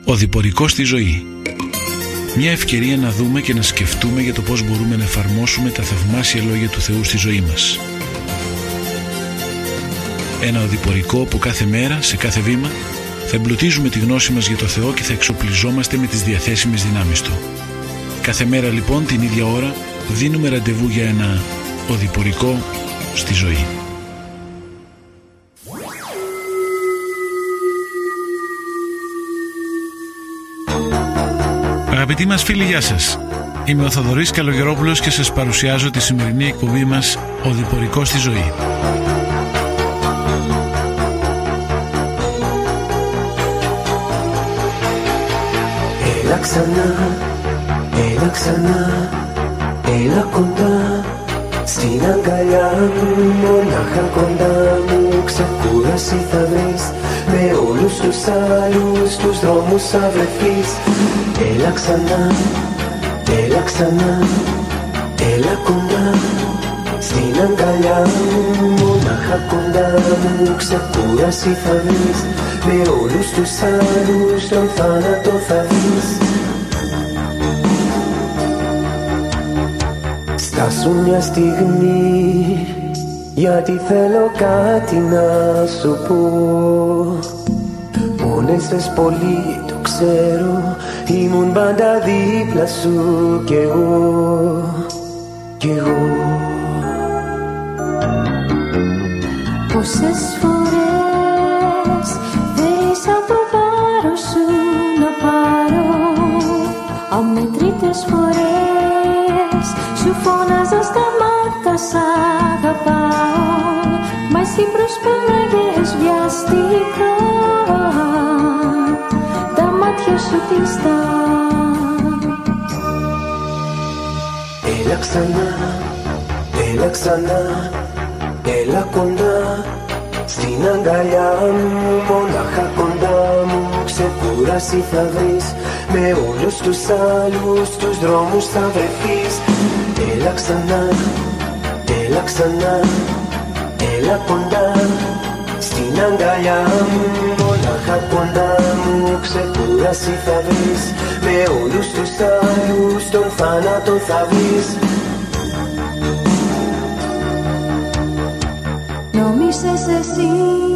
Οδηπορικό στη ζωή. Μια ευκαιρία να δούμε και να σκεφτούμε για το πώς μπορούμε να εφαρμόσουμε τα θαυμάσια λόγια του Θεού στη ζωή μας. Ένα οδηπορικό που κάθε μέρα, σε κάθε βήμα, θα εμπλουτίζουμε τη γνώση μας για το Θεό και θα εξοπλιζόμαστε με τις διαθέσιμες δυνάμεις Του. Κάθε μέρα λοιπόν την ίδια ώρα δίνουμε ραντεβού για ένα οδηπορικό στη ζωή. Αγαπητοί μας φίλοι, γεια σας. Είμαι ο Θοδωρής Καλογερόπουλος και σας παρουσιάζω τη σημερινή εκπομπή μας «Οδηπορικό στη ζωή». Έλα ξανά, έλα ξανά, έλα κοντά, στην αγκαλιά μου, μονάχα κοντά μου. Ξεκούραση θα βρεις, με όλους τους άλλους τους δρόμους θα βρεθείς. Έλα ξανά, έλα ξανά, έλα κοντά, στην αγκαλιά μου, μονάχα κοντά μου. Ξεκούραση θα βρεις, με όλους τους άλλους τον θάνατο θα δεις. Στάσου μια στιγμή, γιατί θέλω κάτι να σου πω. Πόνεσες πολύ, το ξέρω, ήμουν πάντα δίπλα σου κι εγώ, κι εγώ. Πόσες φορές θέλεις από το βάρος σου να πάρω, αμετρήτες φορές σου φώναζα στα μάτια σ' αγαπάω, μα εσύ προσπέλαγες βιαστικά, τα μάτια σου κλειστά. Έλα ξανά, έλα ξανά, έλα κοντά, στην αγκαλιά μου, μονάχα κοντά μου. Ξεκούραση θα βρεις, με όλους τους άλλους τους δρόμους θα βρεθείς. Έλα ξανά, έλα ξανά, έλα κοντά, στην αγκαλιά μου, μονάχα κοντά μου. Ξεκούραση θα βρεις, με όλους τους άλλους τον θάνατο θα βρεις. Νόμισες εσύ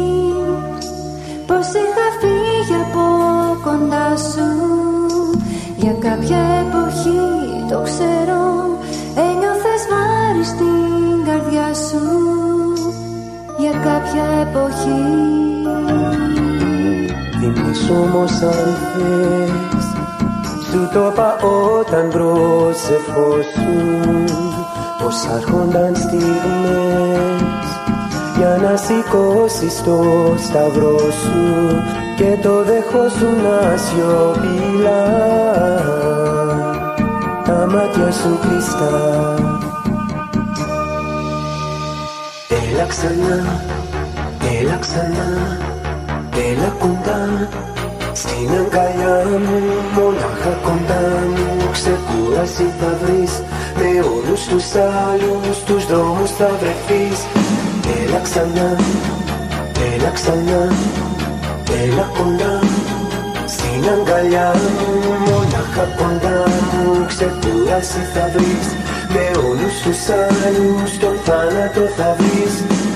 πως είχα φύγει από κοντά σου, για κάποια εποχή το ξέρω, ένιωθες βάρη στην καρδιά σου, για κάποια εποχή. Θυμήσου όμως αν θες, σου το είπα όταν προσευχόσουν, πως άρχονταν στιγμές για να σηκώσεις το σταυρό σου και το δεχόσουν ασιωπηλά, τα μάτια σου κλειστά. Έλα ξανά, έλα ξανά, έλα κοντά, στην αγκαλιά μου, μονάχα κοντά μου. Ξεκούραση θα βρεις, με όλους τους άλλους τους δρόμους θα βρεθείς. Έλα ξανά, έλα ξανά, έλα κοντά, στην αγκαλιά μου, μονάχα κοντά μου. Ξεκούραση θα βρεις, με όλους τους άλλους τον θάνατο θα βρεις.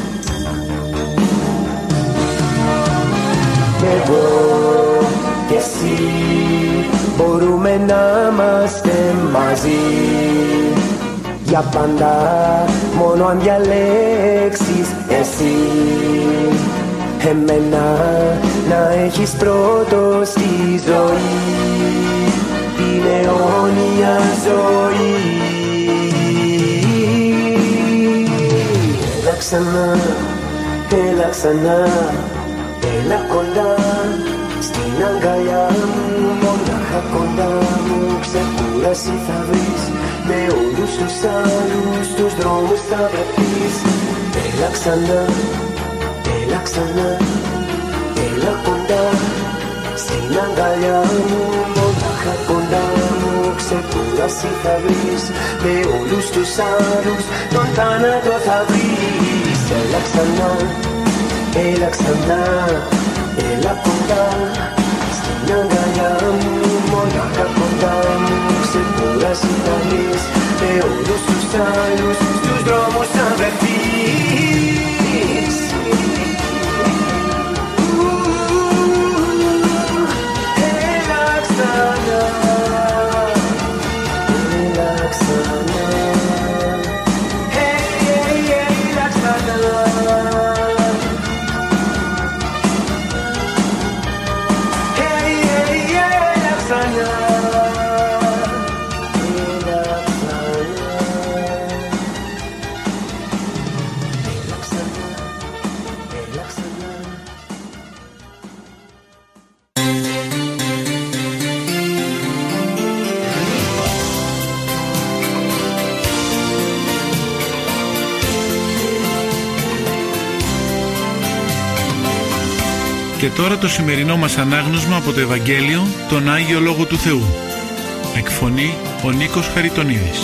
Εγώ και εσύ μπορούμε να είμαστε μαζί για πάντα, μόνο αν διαλέξεις εσύ εμένα να έχεις πρώτο στη ζωή, την αιώνια ζωή. Έλα ξανά, έλα ξανά, έλα κοντά, στην αγκαλιά μου, μονάχα κοντά μου. Ξεκούραση θα βρεις, με όλους τους άλλους τους δρόμους θα βρεθείς. Έλα ξανά, έλα ξανά, έλα κοντά, στην αγκαλιά μου, μονάχα κοντά μου. Ξεκούραση θα βρεις, με όλους τους άλλους τον θάνατο θα βρεις. Έλα ξανά, έλα ξανά, έλα κοντά, στην αγκαλιά μου, Και τώρα το σημερινό μας ανάγνωσμα από το Ευαγγέλιο, τον Άγιο Λόγο του Θεού. Εκφωνεί ο Νίκος Χαριτονίδης.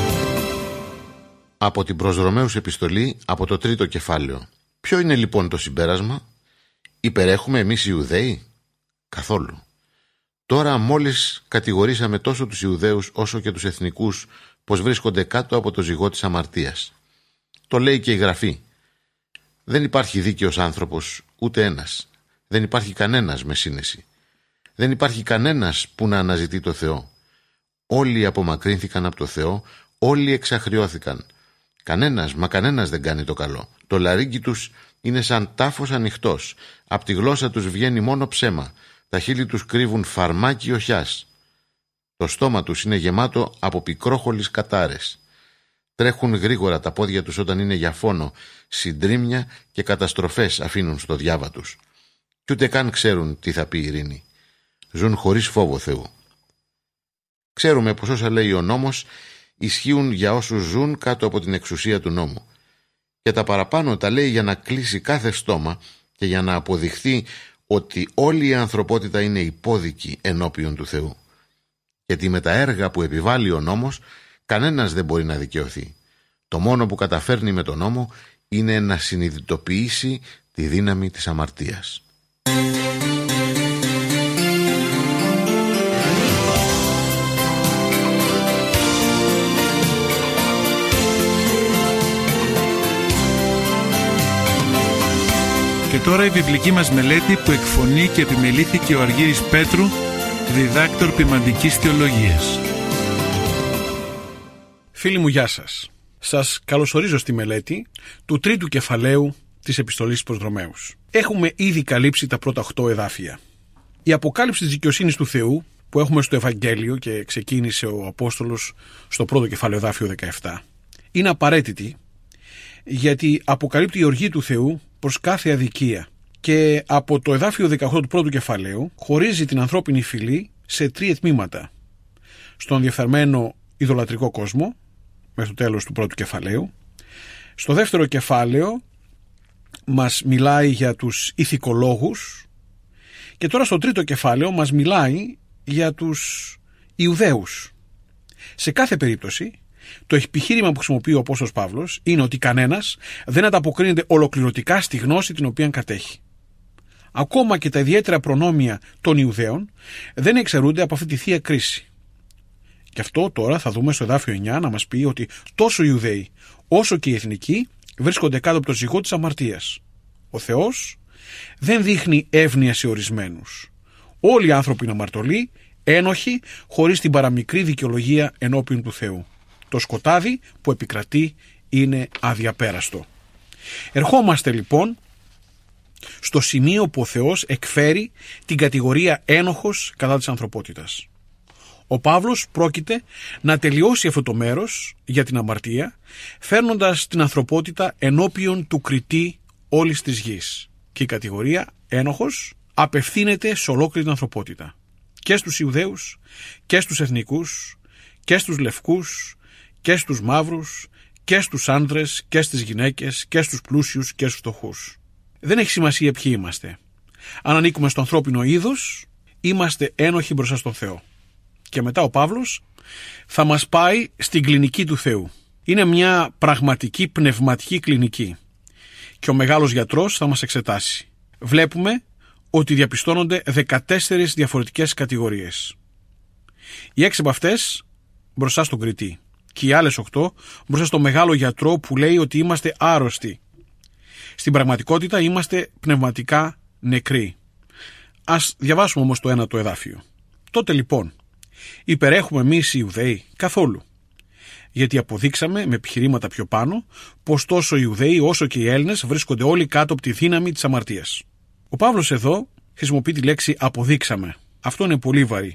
Από την προς Ρωμαίους επιστολή, από το 3ο κεφάλαιο. Ποιο είναι λοιπόν το συμπέρασμα? Υπερέχουμε εμείς οι Ιουδαίοι? Καθόλου. Τώρα μόλις κατηγορήσαμε τόσο τους Ιουδαίους όσο και τους εθνικούς πως βρίσκονται κάτω από το ζυγό της αμαρτίας. Το λέει και η Γραφή. Δεν υπάρχει δίκαιος άνθρωπος, ούτε ένας. Δεν υπάρχει κανένας με σύνεση. Δεν υπάρχει κανένας που να αναζητεί το Θεό. Όλοι απομακρύνθηκαν από το Θεό, όλοι εξαχριώθηκαν. Κανένας, μα κανένας δεν κάνει το καλό. Το λαρύγγι τους είναι σαν τάφος ανοιχτός. Απ' τη γλώσσα τους βγαίνει μόνο ψέμα. Τα χείλη τους κρύβουν φαρμάκι οχιάς. Το στόμα τους είναι γεμάτο από πικρόχολες κατάρες. Τρέχουν γρήγορα τα πόδια τους όταν είναι για φόνο. Συντρίμμια και καταστροφές αφήνουν στο διάβα τους. Κι ούτε καν ξέρουν τι θα πει η ειρήνη. Ζουν χωρίς φόβο Θεού. Ξέρουμε πως όσα λέει ο νόμος ισχύουν για όσους ζουν κάτω από την εξουσία του νόμου. Και τα παραπάνω τα λέει για να κλείσει κάθε στόμα και για να αποδειχθεί ότι όλη η ανθρωπότητα είναι υπόδικη ενώπιον του Θεού. Γιατί με τα έργα που επιβάλλει ο νόμος κανένας δεν μπορεί να δικαιωθεί. Το μόνο που καταφέρνει με τον νόμο είναι να συνειδητοποιήσει τη δύναμη της αμαρτίας. Και τώρα η βιβλική μας μελέτη που εκφωνεί και επιμελήθηκε ο Αργύρης Πέτρου, διδάκτορ ποιμαντικής θεολογίας. Φίλοι μου, γεια σας. Σας καλωσορίζω στη μελέτη του 3ου κεφαλαίου της επιστολής προς Ρωμαίους. Έχουμε ήδη καλύψει τα πρώτα 8 εδάφια. Η αποκάλυψη της δικαιοσύνης του Θεού που έχουμε στο Ευαγγέλιο και ξεκίνησε ο Απόστολος στο πρώτο κεφάλαιο εδάφιο 17 είναι απαραίτητη, γιατί αποκαλύπτει η οργή του Θεού προς κάθε αδικία και από το εδάφιο 18 του πρώτου κεφαλαίου χωρίζει την ανθρώπινη φυλή σε 3 τμήματα. Στον διεφθαρμένο ιδωλατρικό κόσμο, μέχρι το τέλος του πρώτου κεφαλαίου. Στο δεύτερο κεφάλαιο μας μιλάει για τους ηθικολόγους και τώρα στο τρίτο κεφάλαιο μας μιλάει για τους Ιουδαίους. Σε κάθε περίπτωση, το επιχείρημα που χρησιμοποιεί ο Απόστολος Παύλος είναι ότι κανένας δεν ανταποκρίνεται ολοκληρωτικά στη γνώση την οποία κατέχει. Ακόμα και τα ιδιαίτερα προνόμια των Ιουδαίων δεν εξαιρούνται από αυτή τη θεία κρίση. Και αυτό τώρα θα δούμε στο εδάφιο 9 να μας πει ότι τόσο οι Ιουδαίοι όσο και οι εθνικοί βρίσκονται κάτω από το ζυγό της αμαρτίας. Ο Θεός δεν δείχνει εύνοια σε ορισμένους. Όλοι οι άνθρωποι είναι αμαρτωλοί, ένοχοι, χωρίς την παραμικρή δικαιολογία ενώπιον του Θεού. Το σκοτάδι που επικρατεί είναι αδιαπέραστο. Ερχόμαστε λοιπόν στο σημείο που ο Θεός εκφέρει την κατηγορία ένοχος κατά της ανθρωπότητας. Ο Παύλος πρόκειται να τελειώσει αυτό το μέρος για την αμαρτία, φέρνοντας την ανθρωπότητα ενώπιον του κριτή όλης της γης. Και η κατηγορία ένοχος απευθύνεται σε ολόκληρη την ανθρωπότητα. Και στους Ιουδαίους, και στους εθνικούς, και στους λευκούς, και στους μαύρους, και στους άνδρες, και στις γυναίκες, και στους πλούσιους, και στους φτωχούς. Δεν έχει σημασία ποιοι είμαστε. Αν ανήκουμε στο ανθρώπινο είδος, είμαστε ένοχοι μπροστά στον Θεό. Και μετά ο Παύλος θα μας πάει στην κλινική του Θεού. Είναι μια πραγματική πνευματική κλινική. Και ο μεγάλος γιατρός θα μας εξετάσει. Βλέπουμε ότι διαπιστώνονται 14 διαφορετικές κατηγορίες. Οι 6 από αυτές μπροστά στον κριτή. Και οι άλλες 8 μπροστά στο μεγάλο γιατρό που λέει ότι είμαστε άρρωστοι. Στην πραγματικότητα είμαστε πνευματικά νεκροί. Ας διαβάσουμε όμως το 1ο εδάφιο. Τότε λοιπόν, υπερέχουμε εμείς οι Ιουδαίοι? Καθόλου. Γιατί αποδείξαμε με επιχειρήματα πιο πάνω πως τόσο οι Ιουδαίοι όσο και οι Έλληνες βρίσκονται όλοι κάτω από τη δύναμη της αμαρτίας. Ο Παύλος εδώ χρησιμοποιεί τη λέξη αποδείξαμε. Αυτό είναι πολύ βαρύ.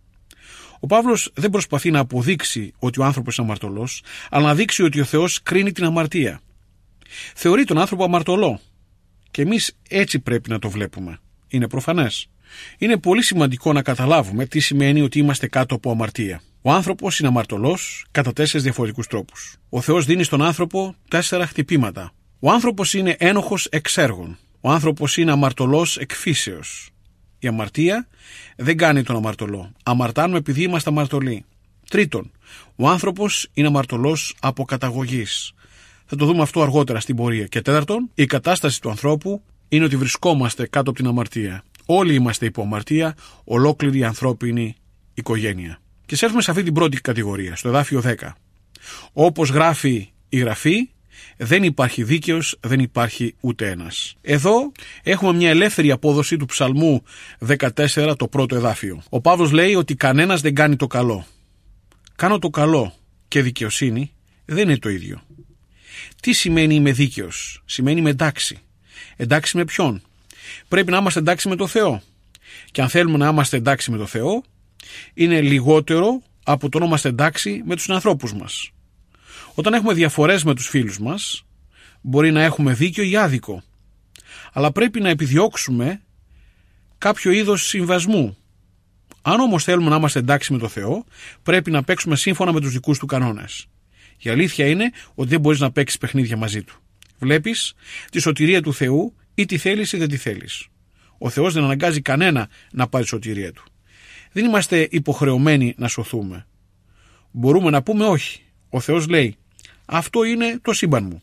Ο Παύλος δεν προσπαθεί να αποδείξει ότι ο άνθρωπος είναι αμαρτωλός, αλλά να δείξει ότι ο Θεός κρίνει την αμαρτία. Θεωρεί τον άνθρωπο αμαρτωλό. Και εμείς έτσι πρέπει να το βλέπουμε. Είναι προφανές. Είναι πολύ σημαντικό να καταλάβουμε τι σημαίνει ότι είμαστε κάτω από αμαρτία. Ο άνθρωπος είναι αμαρτωλός κατά 4 διαφορετικούς τρόπους. Ο Θεός δίνει στον άνθρωπο 4 χτυπήματα. Ο άνθρωπος είναι ένοχος εξ έργων. Ο άνθρωπος είναι αμαρτωλός εκ φύσεως. Η αμαρτία δεν κάνει τον αμαρτωλό. Αμαρτάνουμε επειδή είμαστε αμαρτωλοί. Τρίτον, ο άνθρωπος είναι αμαρτωλός από καταγωγής. Θα το δούμε αυτό αργότερα στην πορεία. Και τέταρτον, η κατάσταση του ανθρώπου είναι ότι βρισκόμαστε κάτω από την αμαρτία. Όλοι είμαστε υπό αμαρτία, ολόκληρη η ανθρώπινη οικογένεια. Και έρθουμε σε αυτή την πρώτη κατηγορία, στο εδάφιο 10. Όπως γράφει η Γραφή, δεν υπάρχει δίκαιος, δεν υπάρχει ούτε ένας. Εδώ έχουμε μια ελεύθερη απόδοση του Ψαλμού 14, το πρώτο εδάφιο. Ο Παύλος λέει ότι κανένας δεν κάνει το καλό. Κάνω το καλό και δικαιοσύνη δεν είναι το ίδιο. Τι σημαίνει είμαι δίκαιος? Σημαίνει είμαι εντάξει. Εντάξει με ποιον? Πρέπει να είμαστε εντάξει με το Θεό. Και αν θέλουμε να είμαστε εντάξει με το Θεό, είναι λιγότερο από το να είμαστε εντάξει με τους ανθρώπους μας. Όταν έχουμε διαφορές με τους φίλους μας, μπορεί να έχουμε δίκιο ή άδικο. Αλλά πρέπει να επιδιώξουμε κάποιο είδος συμβασμού. Αν όμως θέλουμε να είμαστε εντάξει με το Θεό, πρέπει να παίξουμε σύμφωνα με τους δικούς του κανόνες. Η αλήθεια είναι ότι δεν μπορείς να παίξεις παιχνίδια μαζί του. Βλέπεις τη σωτηρία του Θεού, ή τη θέλεις ή δεν τη θέλεις. Ο Θεός δεν αναγκάζει κανένα να πάρει τη σωτηρία του. Δεν είμαστε υποχρεωμένοι να σωθούμε. Μπορούμε να πούμε όχι. Ο Θεός λέει, αυτό είναι το σύμπαν μου.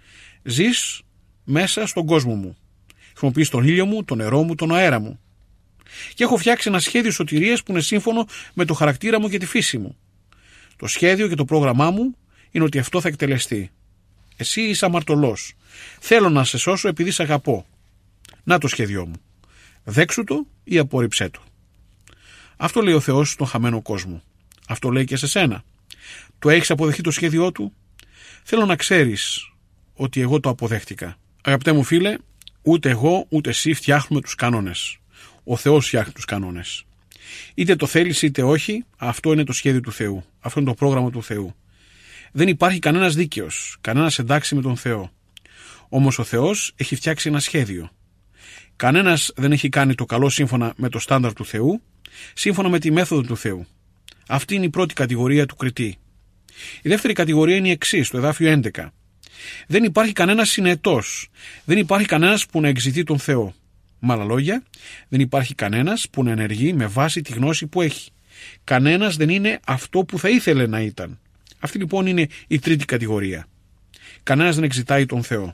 Ζεις μέσα στον κόσμο μου. Χρησιμοποιείς τον ήλιο μου, τον νερό μου, τον αέρα μου. Και έχω φτιάξει ένα σχέδιο σωτηρίας που είναι σύμφωνο με το χαρακτήρα μου και τη φύση μου. Το σχέδιο και το πρόγραμμά μου είναι ότι αυτό θα εκτελεστεί. Εσύ είσαι αμαρτωλός. Θέλω να σε σώσω επειδή σε αγαπώ. Να το σχέδιό μου. Δέξου το ή απόρριψέ το. Αυτό λέει ο Θεός στον χαμένο κόσμο. Αυτό λέει και σε σένα. Το έχεις αποδεχτεί το σχέδιό του? Θέλω να ξέρεις ότι εγώ το αποδέχτηκα. Αγαπητέ μου φίλε, ούτε εγώ ούτε εσύ φτιάχνουμε τους κανόνες. Ο Θεός φτιάχνει τους κανόνες. Είτε το θέλεις είτε όχι, αυτό είναι το σχέδιο του Θεού. Αυτό είναι το πρόγραμμα του Θεού. Δεν υπάρχει κανένας δίκαιος, κανένας εντάξει με τον Θεό. Όμως ο Θεός έχει φτιάξει ένα σχέδιο. Κανένας δεν έχει κάνει το καλό σύμφωνα με το στάνταρ του Θεού, σύμφωνα με τη μέθοδο του Θεού. Αυτή είναι η πρώτη κατηγορία του κριτή. Η δεύτερη κατηγορία είναι η εξής, το εδάφιο 11. Δεν υπάρχει κανένας συνετός, δεν υπάρχει κανένας που να εξητεί τον Θεό. Με άλλα λόγια, δεν υπάρχει κανένας που να ενεργεί με βάση τη γνώση που έχει. Κανένας δεν είναι αυτό που θα ήθελε να ήταν. Αυτή λοιπόν είναι η τρίτη κατηγορία. Κανένας δεν εξητάει τον Θεό.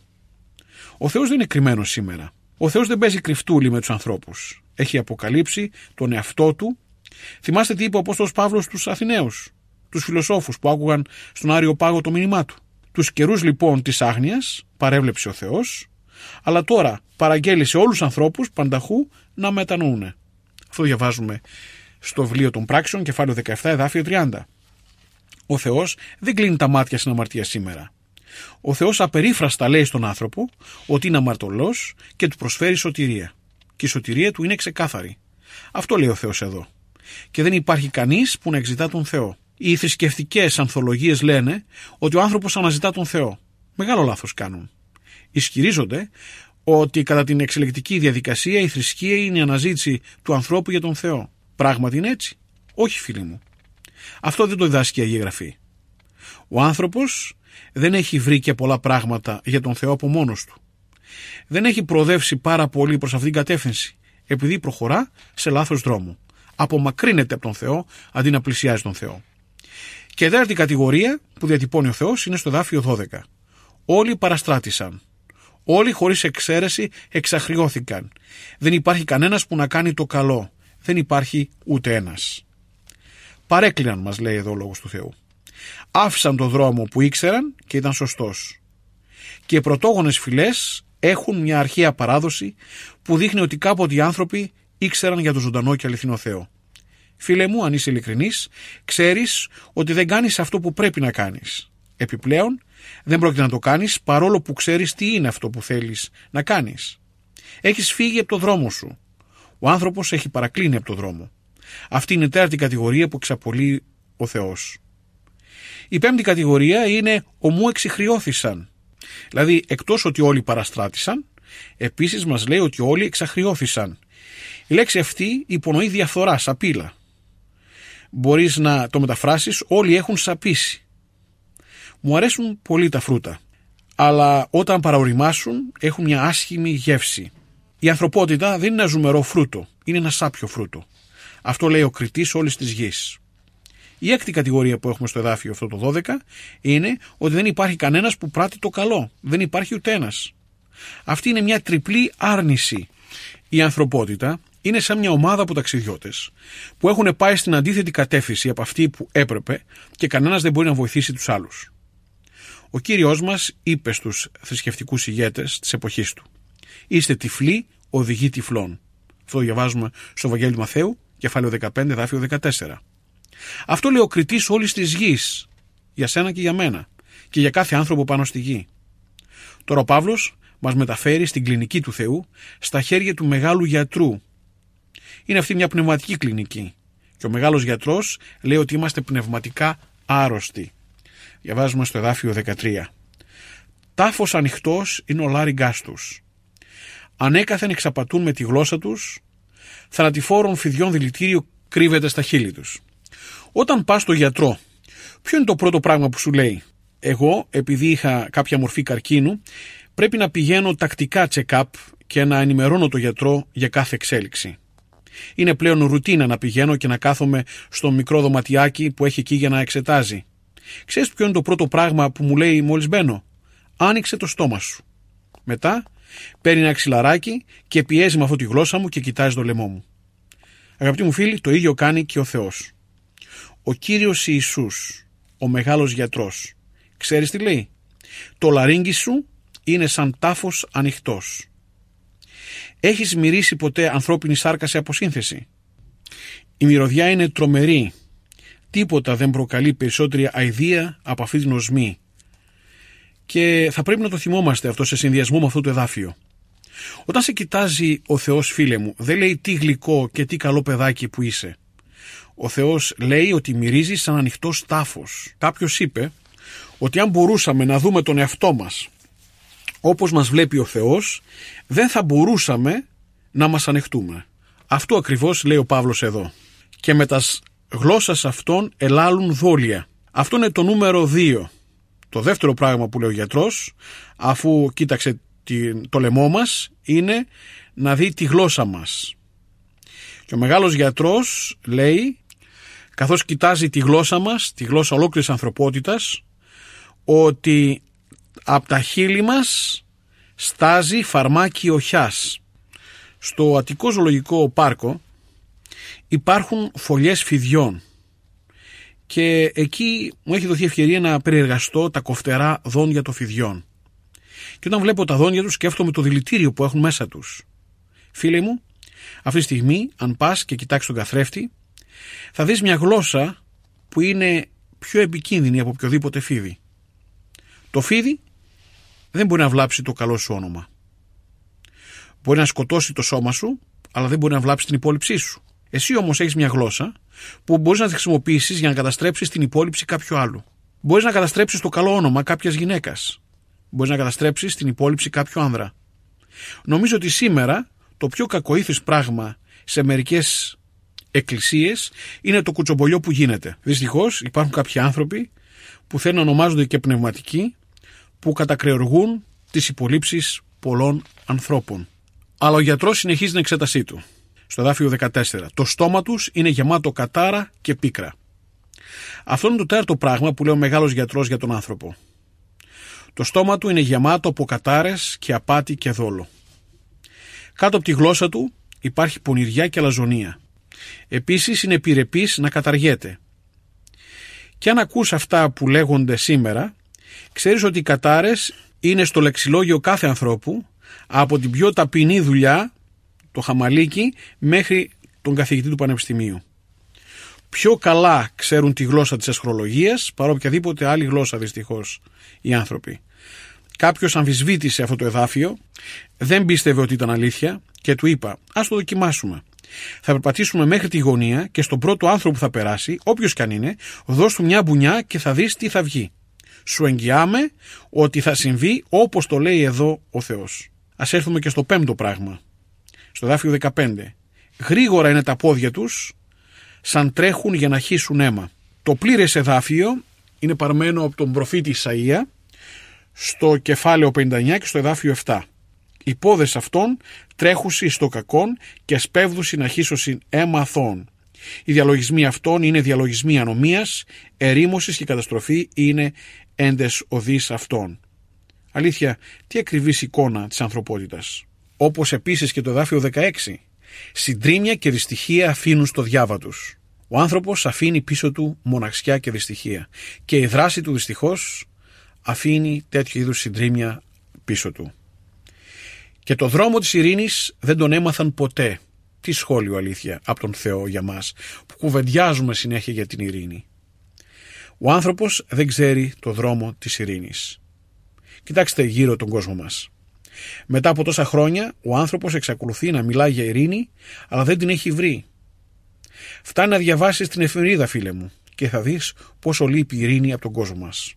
Ο Θεός δεν είναι κρυμμένος σήμερα. Ο Θεός δεν παίζει κρυφτούλη με τους ανθρώπους. Έχει αποκαλύψει τον εαυτό του. Θυμάστε τι είπε ο Απόστολος Παύλος στους Αθηναίους, τους φιλοσόφους που άκουγαν στον Άριο Πάγο το μήνυμά του. Τους καιρούς λοιπόν της άγνοιας παρέβλεψε ο Θεός, αλλά τώρα παραγγέλει σε όλους τους ανθρώπους πανταχού να μετανοούνε. Αυτό διαβάζουμε στο βιβλίο των Πράξεων, κεφάλαιο 17, εδάφιο 30. Ο Θεός δεν κλείνει τα μάτια στην αμαρτία σήμερα. Ο Θεός απερίφραστα λέει στον άνθρωπο ότι είναι αμαρτωλός και του προσφέρει σωτηρία. Και η σωτηρία του είναι ξεκάθαρη. Αυτό λέει ο Θεός εδώ. Και δεν υπάρχει κανείς που να εξητά τον Θεό. Οι θρησκευτικές ανθολογίες λένε ότι ο άνθρωπος αναζητά τον Θεό. Μεγάλο λάθος κάνουν. Ισχυρίζονται ότι κατά την εξελεκτική διαδικασία η θρησκεία είναι η αναζήτηση του ανθρώπου για τον Θεό. Πράγματι είναι έτσι? Όχι, φίλοι μου. Αυτό δεν το διδάσκει η Αγία Γραφή. Ο άνθρωπος δεν έχει βρει και πολλά πράγματα για τον Θεό από μόνος του. Δεν έχει προοδεύσει πάρα πολύ προς αυτήν την κατεύθυνση, επειδή προχωρά σε λάθος δρόμο. Απομακρύνεται από τον Θεό αντί να πλησιάζει τον Θεό. Και η τέταρτη κατηγορία που διατυπώνει ο Θεός είναι στο εδάφιο 12. Όλοι παραστράτησαν. Όλοι χωρίς εξαίρεση εξαχριώθηκαν. Δεν υπάρχει κανένας που να κάνει το καλό. Δεν υπάρχει ούτε ένας. Παρέκλειναν, μας λέει εδώ ο Λόγος του Θεού. Άφησαν το δρόμο που ήξεραν και ήταν σωστός. Και οι πρωτόγονες φυλές έχουν μια αρχαία παράδοση που δείχνει ότι κάποτε οι άνθρωποι ήξεραν για το ζωντανό και αληθινό Θεό. Φίλε μου, αν είσαι ειλικρινής, ξέρεις ότι δεν κάνεις αυτό που πρέπει να κάνεις. Επιπλέον, δεν πρόκειται να το κάνεις παρόλο που ξέρεις τι είναι αυτό που θέλεις να κάνεις. Έχεις φύγει από το δρόμο σου. Ο άνθρωπος έχει παρακλίνει από το δρόμο. Αυτή είναι η τέταρτη κατηγορία που εξαπολύει ο Θεός. Η πέμπτη κατηγορία είναι ομού εξιχριώθησαν. Δηλαδή, εκτός ότι όλοι παραστράτησαν, επίσης μας λέει ότι όλοι εξαχριώθησαν. Η λέξη αυτή υπονοεί διαφθορά, σαπίλα. Μπορείς να το μεταφράσεις, όλοι έχουν σαπίσει. Μου αρέσουν πολύ τα φρούτα. αλλά όταν παραοριμάσουν έχουν μια άσχημη γεύση. Η ανθρωπότητα δεν είναι ένα ζουμερό φρούτο, είναι ένα σάπιο φρούτο. Αυτό λέει ο κριτής όλης της γης. Η έκτη κατηγορία που έχουμε στο εδάφιο αυτό το 12 είναι ότι δεν υπάρχει κανένας που πράττει το καλό. Δεν υπάρχει ούτε ένας. Αυτή είναι μια τριπλή άρνηση. Η ανθρωπότητα είναι σαν μια ομάδα από ταξιδιώτες που έχουν πάει στην αντίθετη κατεύθυνση από αυτή που έπρεπε και κανένας δεν μπορεί να βοηθήσει τους άλλους. Ο Κύριος μας είπε στους θρησκευτικούς ηγέτες της εποχής του: «Είστε τυφλοί, οδηγοί τυφλών». Αυτό το διαβάζουμε στο Ευαγγέλιο του Μαθαίου, κεφάλαιο 15, εδάφιο 14. Αυτό λέει ο κριτής όλης της γης, για σένα και για μένα και για κάθε άνθρωπο πάνω στη γη. Τώρα ο Παύλος μας μεταφέρει στην κλινική του Θεού, στα χέρια του μεγάλου γιατρού. Είναι αυτή μια πνευματική κλινική και ο μεγάλος γιατρός λέει ότι είμαστε πνευματικά άρρωστοι. Διαβάζουμε στο εδάφιο 13. «Τάφος ανοιχτός είναι ο λάρυγγάς τους. Ανέκαθεν εξαπατούν με τη γλώσσα τους, θανατηφόρων φιδιών δηλητήριο κρύβεται στα χείλη τους». Όταν πας στο γιατρό, ποιο είναι το πρώτο πράγμα που σου λέει? Εγώ, επειδή είχα κάποια μορφή καρκίνου, πρέπει να πηγαίνω τακτικά check-up και να ενημερώνω το γιατρό για κάθε εξέλιξη. Είναι πλέον ρουτίνα να πηγαίνω και να κάθομαι στο μικρό δωματιάκι που έχει εκεί για να εξετάζει. Ξέρεις ποιο είναι το πρώτο πράγμα που μου λέει μόλις μπαίνω? Άνοιξε το στόμα σου. Μετά παίρνει ένα ξυλαράκι και πιέζει με αυτό τη γλώσσα μου και κοιτάζει το λαιμό μου. Αγαπητοί μου φίλοι, το ίδιο κάνει και ο Θεός. Ο Κύριος Ιησούς, ο μεγάλος γιατρός, ξέρεις τι λέει? Το λαρύγγι σου είναι σαν τάφος ανοιχτός. Έχεις μυρίσει ποτέ ανθρώπινη σάρκα σε αποσύνθεση? Η μυρωδιά είναι τρομερή. Τίποτα δεν προκαλεί περισσότερη αηδία από αυτή την οσμή. Και θα πρέπει να το θυμόμαστε αυτό σε συνδυασμό με αυτό το εδάφιο. Όταν σε κοιτάζει ο Θεός, φίλε μου, δεν λέει τι γλυκό και τι καλό παιδάκι που είσαι. Ο Θεός λέει ότι μυρίζει σαν ανοιχτός τάφος. Κάποιος είπε ότι αν μπορούσαμε να δούμε τον εαυτό μας όπως μας βλέπει ο Θεός, δεν θα μπορούσαμε να μας ανεχτούμε. Αυτό ακριβώς λέει ο Παύλος εδώ. Και με τα γλώσσας αυτών ελάλουν δόλια. Αυτό είναι το νούμερο 2. Το δεύτερο πράγμα που λέει ο γιατρός, αφού κοίταξε το λαιμό μας, είναι να δει τη γλώσσα μας. Και ο μεγάλος γιατρός λέει, καθώς κοιτάζει τη γλώσσα μας, τη γλώσσα ολόκληρης ανθρωπότητας, ότι από τα χείλη μας στάζει φαρμάκι οχιάς. Στο Αττικό Ζωολογικό Πάρκο υπάρχουν φωλιές φιδιών και εκεί μου έχει δοθεί ευκαιρία να περιεργαστώ τα κοφτερά δόντια των φιδιών. Και όταν βλέπω τα δόντια τους σκέφτομαι το δηλητήριο που έχουν μέσα τους. Φίλε μου, αυτή τη στιγμή αν πας και κοιτάξεις τον καθρέφτη, θα δεις μια γλώσσα που είναι πιο επικίνδυνη από οποιοδήποτε φίδι. Το φίδι δεν μπορεί να βλάψει το καλό σου όνομα. Μπορεί να σκοτώσει το σώμα σου, αλλά δεν μπορεί να βλάψει την υπόλοιψή σου. Εσύ όμως έχεις μια γλώσσα που μπορείς να τη χρησιμοποιήσεις για να καταστρέψεις την υπόλοιψη κάποιου άλλου. Μπορείς να καταστρέψεις το καλό όνομα κάποιας γυναίκας. Μπορείς να καταστρέψεις την υπόλοιψη κάποιου άνδρα. Νομίζω ότι σήμερα το πιο κακοήθης πράγμα σε μερικές εκκλησίες είναι το κουτσομπολιό που γίνεται. Δυστυχώς υπάρχουν κάποιοι άνθρωποι που θέλουν να ονομάζονται και πνευματικοί, που κατακρεουργούν τις υπολείψεις πολλών ανθρώπων. Αλλά ο γιατρός συνεχίζει την εξέτασή του. Στο εδάφιο 14. Το στόμα τους είναι γεμάτο κατάρα και πίκρα. Αυτό είναι το τέταρτο πράγμα που λέει ο μεγάλος γιατρός για τον άνθρωπο. Το στόμα του είναι γεμάτο από κατάρες και απάτη και δόλο. Κάτω από τη γλώσσα του υπάρχει πονηριά και αλαζονία. Επίσης είναι επιρρεπής να καταργέται. Και αν ακούς αυτά που λέγονται σήμερα, ξέρεις ότι οι κατάρες είναι στο λεξιλόγιο κάθε ανθρώπου, από την πιο ταπεινή δουλειά, το χαμαλίκι, μέχρι τον καθηγητή του πανεπιστημίου. Πιο καλά ξέρουν τη γλώσσα της αστρολογίας παρά οποιαδήποτε άλλη γλώσσα, δυστυχώς, οι άνθρωποι. Κάποιος αμφισβήτησε αυτό το εδάφιο, δεν πίστευε ότι ήταν αλήθεια και του είπα: ας το δοκιμάσουμε. Θα περπατήσουμε μέχρι τη γωνία και στον πρώτο άνθρωπο που θα περάσει, όποιος κι αν είναι, δώσ' του μια μπουνιά και θα δεις τι θα βγει. Σου εγγυάμαι ότι θα συμβεί όπως το λέει εδώ ο Θεός. Ας έρθουμε και στο πέμπτο πράγμα. Στο εδάφιο 15. Γρήγορα είναι τα πόδια τους, σαν τρέχουν για να χύσουν αίμα. Το πλήρες εδάφιο είναι παρμένο από τον προφήτη Ισαΐα στο κεφάλαιο 59 και στο εδάφιο 7. Οι πόδες αυτών τρέχουσι στο κακόν και σπέβδουσι να χύσωσιν αίμα αθώων. Οι διαλογισμοί αυτών είναι διαλογισμοί ανομίας, ερήμωσης και καταστροφή είναι έντες οδείς αυτών. Αλήθεια, τι ακριβής εικόνα της ανθρωπότητας. Όπως επίσης και το εδάφιο 16. Συντρίμμια και δυστυχία αφήνουν στο διάβα τους. Ο άνθρωπος αφήνει πίσω του μοναξιά και δυστυχία και η δράση του δυστυχώς αφήνει τέτοιου είδους συντρίμμια πίσω του. Και το δρόμο της ειρήνης δεν τον έμαθαν ποτέ. Τι σχόλιο αλήθεια από τον Θεό για μας που κουβεντιάζουμε συνέχεια για την ειρήνη. Ο άνθρωπος δεν ξέρει το δρόμο της ειρήνης. Κοιτάξτε γύρω τον κόσμο μας. Μετά από τόσα χρόνια ο άνθρωπος εξακολουθεί να μιλάει για ειρήνη, αλλά δεν την έχει βρει. Φτάνει να διαβάσεις την εφημερίδα, φίλε μου, και θα δεις πόσο λείπει η ειρήνη από τον κόσμο μας.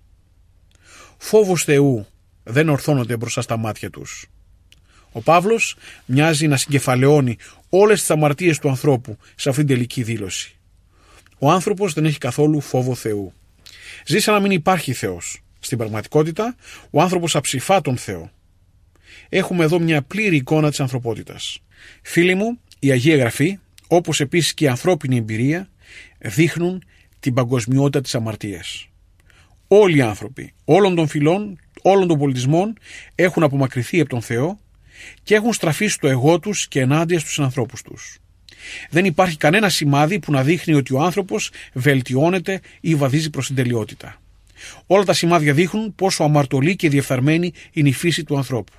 Φόβος Θεού δεν ορθώνονται μπροστά στα μάτια τους. Ο Παύλος μοιάζει να συγκεφαλαιώνει όλες τις αμαρτίες του ανθρώπου σε αυτήν την τελική δήλωση. Ο άνθρωπος δεν έχει καθόλου φόβο Θεού. Ζει σαν να μην υπάρχει Θεός. Στην πραγματικότητα, ο άνθρωπος αψηφά τον Θεό. Έχουμε εδώ μια πλήρη εικόνα της ανθρωπότητας. Φίλοι μου, η Αγία Γραφή, όπως επίσης και η ανθρώπινη εμπειρία, δείχνουν την παγκοσμιότητα της αμαρτίας. Όλοι οι άνθρωποι, όλων των φυλών, όλων των πολιτισμών έχουν απομακρυνθεί από τον Θεό και έχουν στραφεί στο εγώ τους και ενάντια στους ανθρώπους τους. Δεν υπάρχει κανένα σημάδι που να δείχνει ότι ο άνθρωπος βελτιώνεται ή βαδίζει προς την τελειότητα. Όλα τα σημάδια δείχνουν πόσο αμαρτωλή και διεφθαρμένη είναι η φύση του ανθρώπου.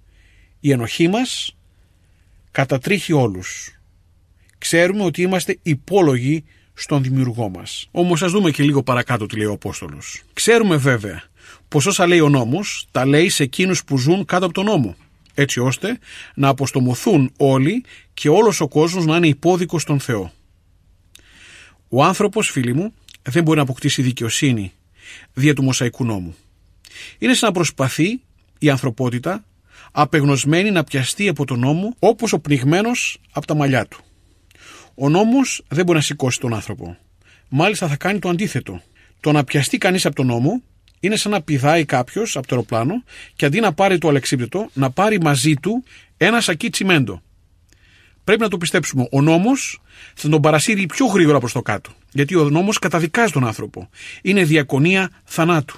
Η ενοχή μας κατατρίχει όλους. Ξέρουμε ότι είμαστε υπόλογοι στον δημιουργό μας. Όμως ας δούμε και λίγο παρακάτω τι λέει ο Απόστολος. Ξέρουμε βέβαια πως όσα λέει ο νόμος τα λέει σε εκείνους που ζουν κάτω από τον νόμο, έτσι ώστε να αποστομωθούν όλοι και όλος ο κόσμος να είναι υπόδικος στον Θεό. Ο άνθρωπος, φίλοι μου, δεν μπορεί να αποκτήσει δικαιοσύνη δια του Μωσαϊκού νόμου. Είναι σαν να προσπαθεί η ανθρωπότητα απεγνωσμένη να πιαστεί από τον νόμο όπως ο πνιγμένος από τα μαλλιά του. Ο νόμος δεν μπορεί να σηκώσει τον άνθρωπο. Μάλιστα θα κάνει το αντίθετο. Το να πιαστεί κανείς από τον νόμο είναι σαν να πηδάει κάποιος από το αεροπλάνο και αντί να πάρει το αλεξίπτωτο, να πάρει μαζί του ένα σακί τσιμέντο. Πρέπει να το πιστέψουμε. Ο νόμος θα τον παρασύρει πιο γρήγορα προς το κάτω. Γιατί ο νόμος καταδικάζει τον άνθρωπο. Είναι διακονία θανάτου.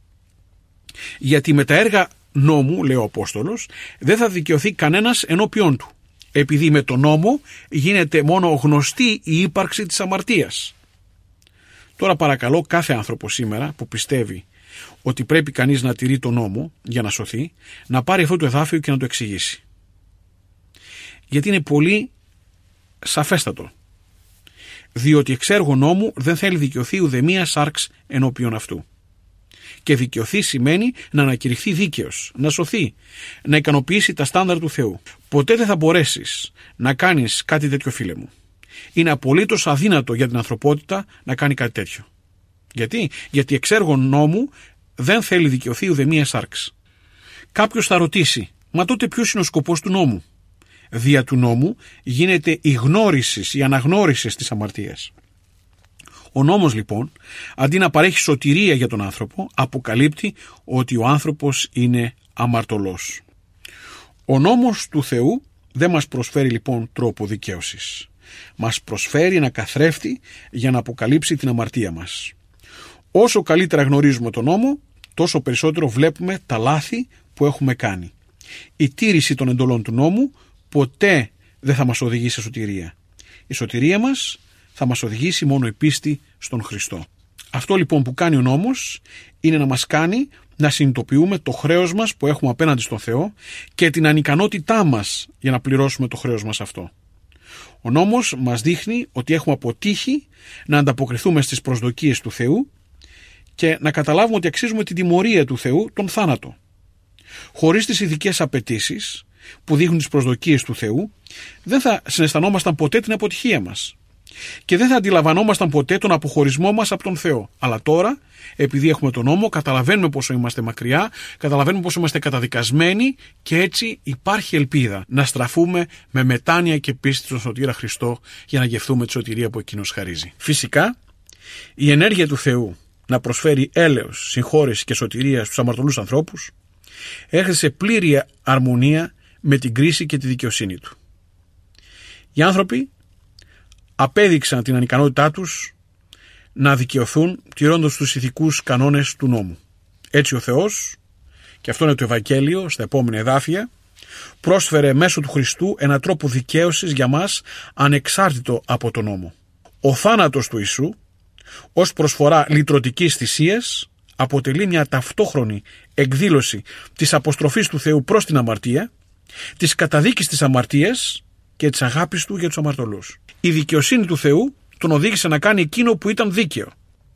Γιατί με τα έργα νόμου, λέει ο Απόστολος, δεν θα δικαιωθεί κανένας ενώπιον του. Επειδή με τον νόμο γίνεται μόνο γνωστή η ύπαρξη της αμαρτίας. Τώρα παρακαλώ κάθε άνθρωπο σήμερα που πιστεύει ότι πρέπει κανείς να τηρεί τον νόμο για να σωθεί, να πάρει αυτό το εδάφιο και να το εξηγήσει. Γιατί είναι πολύ σαφέστατο. Διότι εξέργο νόμου δεν θέλει δικαιωθεί ουδεμία σάρξ ενώπιον αυτού. Και δικαιωθεί σημαίνει να ανακηρυχθεί δίκαιος, να σωθεί, να ικανοποιήσει τα στάνταρ του Θεού. Ποτέ δεν θα μπορέσεις να κάνεις κάτι τέτοιο, φίλε μου. Είναι απολύτως αδύνατο για την ανθρωπότητα να κάνει κάτι τέτοιο. Γιατί εξέργο νόμου δεν θέλει δικαιωθεί ουδεμία σάρξ. Κάποιος θα ρωτήσει, μα τότε ποιος είναι ο σκοπός του νόμου? Δια του νόμου γίνεται η γνώριση, η αναγνώριση της αμαρτίας. Ο νόμος λοιπόν, αντί να παρέχει σωτηρία για τον άνθρωπο, αποκαλύπτει ότι ο άνθρωπος είναι αμαρτωλός. Ο νόμος του Θεού δεν μας προσφέρει λοιπόν τρόπο δικαίωσης. Μας προσφέρει ένα καθρέφτη για να αποκαλύψει την αμαρτία μας. Όσο καλύτερα γνωρίζουμε τον νόμο, τόσο περισσότερο βλέπουμε τα λάθη που έχουμε κάνει. Η τήρηση των εντολών του νόμου ποτέ δεν θα μας οδηγήσει σε σωτηρία. Η σωτηρία μας θα μας οδηγήσει μόνο η πίστη στον Χριστό. Αυτό λοιπόν που κάνει ο νόμος είναι να μας κάνει να συνειδητοποιούμε το χρέος μας που έχουμε απέναντι στον Θεό και την ανικανότητά μας για να πληρώσουμε το χρέος μας αυτό. Ο νόμος μας δείχνει ότι έχουμε αποτύχει να ανταποκριθούμε στις προσδοκίες του Θεού και να καταλάβουμε ότι αξίζουμε την τιμωρία του Θεού, τον θάνατο. Χωρίς τις ειδικές απαιτήσεις που δείχνουν τις προσδοκίες του Θεού, δεν θα συναισθανόμασταν ποτέ την αποτυχία μας. Και δεν θα αντιλαμβανόμασταν ποτέ τον αποχωρισμό μας από τον Θεό. Αλλά τώρα, επειδή έχουμε τον νόμο, καταλαβαίνουμε πόσο είμαστε μακριά, καταλαβαίνουμε πόσο είμαστε καταδικασμένοι και έτσι υπάρχει ελπίδα να στραφούμε με μετάνοια και πίστη στον σωτήρα Χριστό για να γευθούμε τη σωτηρία που εκείνος χαρίζει. Φυσικά, η ενέργεια του Θεού να προσφέρει έλεος, συγχώρεση και σωτηρία στους αμαρτωλούς ανθρώπους, έρχεται σε πλήρη αρμονία με την κρίση και τη δικαιοσύνη του. Οι άνθρωποι απέδειξαν την ανικανότητά τους να δικαιωθούν τηρώντας τους ηθικούς κανόνες του νόμου. Έτσι ο Θεός, και αυτό είναι το Ευαγγέλιο στα επόμενα εδάφια, πρόσφερε μέσω του Χριστού έναν τρόπο δικαίωσης για μας ανεξάρτητο από τον νόμο. Ο θάνατος του Ιησού ως προσφορά λυτρωτικής θυσίας αποτελεί μια ταυτόχρονη εκδήλωση της αποστροφής του Θεού προς την αμαρτία, της καταδίκης της αμαρτίας και της αγάπης του για τους αμαρτωλούς. Η δικαιοσύνη του Θεού τον οδήγησε να κάνει εκείνο που ήταν δίκαιο,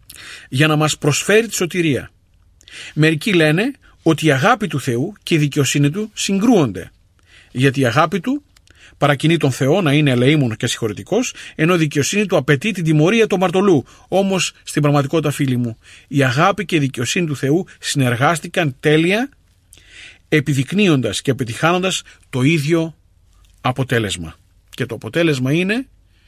για να μας προσφέρει τη σωτηρία. Μερικοί λένε ότι η αγάπη του Θεού και η δικαιοσύνη του συγκρούονται, γιατί η αγάπη του παρακινεί τον Θεό να είναι ελεήμων και συγχωρητικός, ενώ η δικαιοσύνη του απαιτεί την τιμωρία του αμαρτωλού. Όμως, στην πραγματικότητα, φίλοι μου, η αγάπη και η δικαιοσύνη του Θεού συνεργάστηκαν τέλεια, επιδεικνύοντας και επιτυχάνοντας το ίδιο αποτέλεσμα. Και το αποτέλεσμα είναι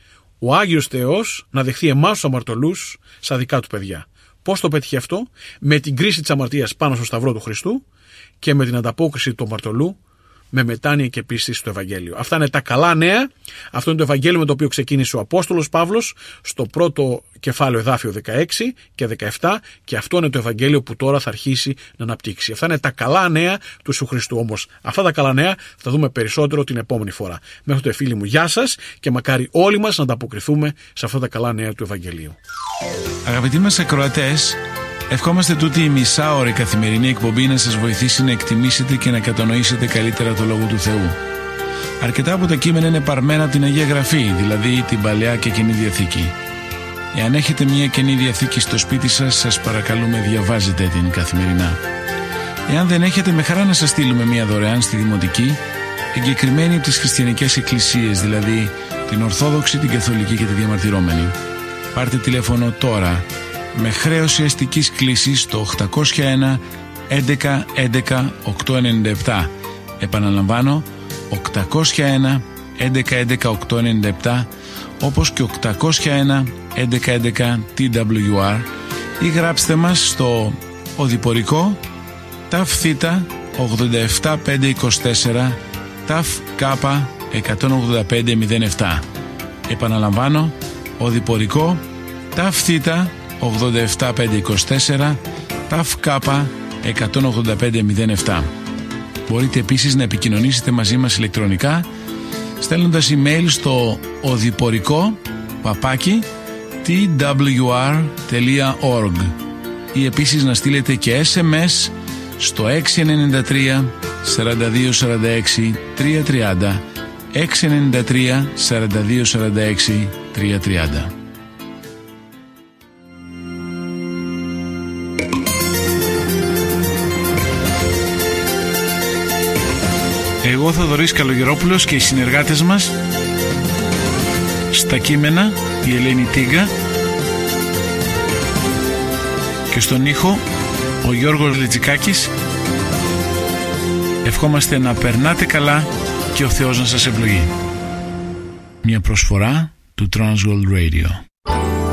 ο Άγιος Θεός να δεχθεί εμάς τους αμαρτωλούς σαν δικά του παιδιά. Πώς το πέτυχε αυτό? Με την κρίση της αμαρτίας πάνω στο σταυρό του Χριστού και με την ανταπόκριση του αμαρτωλού με μετάνοια και πίστη στο Ευαγγέλιο. Αυτά είναι τα καλά νέα. Αυτό είναι το Ευαγγέλιο με το οποίο ξεκίνησε ο Απόστολος Παύλος στο πρώτο κεφάλαιο εδάφιο 16 και 17, και αυτό είναι το Ευαγγέλιο που τώρα θα αρχίσει να αναπτύξει. Αυτά είναι τα καλά νέα του Ιησού Χριστού. Όμως αυτά τα καλά νέα θα δούμε περισσότερο την επόμενη φορά. Μέχρι τότε, φίλοι μου, γεια σας και μακάρι όλοι μας να ανταποκριθούμε σε αυτά τα καλά νέα του Ευαγγελίου. Αγαπητοί μας ακροατές, ευχόμαστε τούτη η μισάωρη καθημερινή εκπομπή να σας βοηθήσει να εκτιμήσετε και να κατανοήσετε καλύτερα το Λόγο του Θεού. Αρκετά από τα κείμενα είναι παρμένα από την Αγία Γραφή, δηλαδή την Παλαιά και Καινή Διαθήκη. Εάν έχετε μια Καινή Διαθήκη στο σπίτι σας, σας παρακαλούμε διαβάζετε την καθημερινά. Εάν δεν έχετε, με χαρά να σας στείλουμε μια δωρεάν στη Δημοτική, εγκεκριμένη από τις χριστιανικές εκκλησίες, δηλαδή την Ορθόδοξη, την Καθολική και τη Διαμαρτυρόμενη. Πάρτε τηλέφωνο τώρα με χρέωση αστικής κλήσης στο 801 11 11 897. Επαναλαμβάνω, 801 11 11 897, όπως και 801 11 11 TWR, ή γράψτε μας στο οδηπορικό ΤΑΦ Θ 87524 ΤΑΦ Κ 18507. Επαναλαμβάνω, οδηπορικό ΤΑΦ Θ 87524 ΤΑΦ Κ 18507. Μπορείτε επίσης να επικοινωνήσετε μαζί μας ηλεκτρονικά στέλνοντας email στο οδηπορικό@twr.org ή επίσης να στείλετε και SMS στο 693 42 46 330, 693 42 46 330. Εγώ, Θοδωρής Καλογερόπουλος, και οι συνεργάτες μας στα κείμενα, η Ελένη Τίγκα, και στον ήχο ο Γιώργος Λετζικάκης, ευχόμαστε να περνάτε καλά και ο Θεός να σας ευλογεί. Μια προσφορά του Transworld Radio.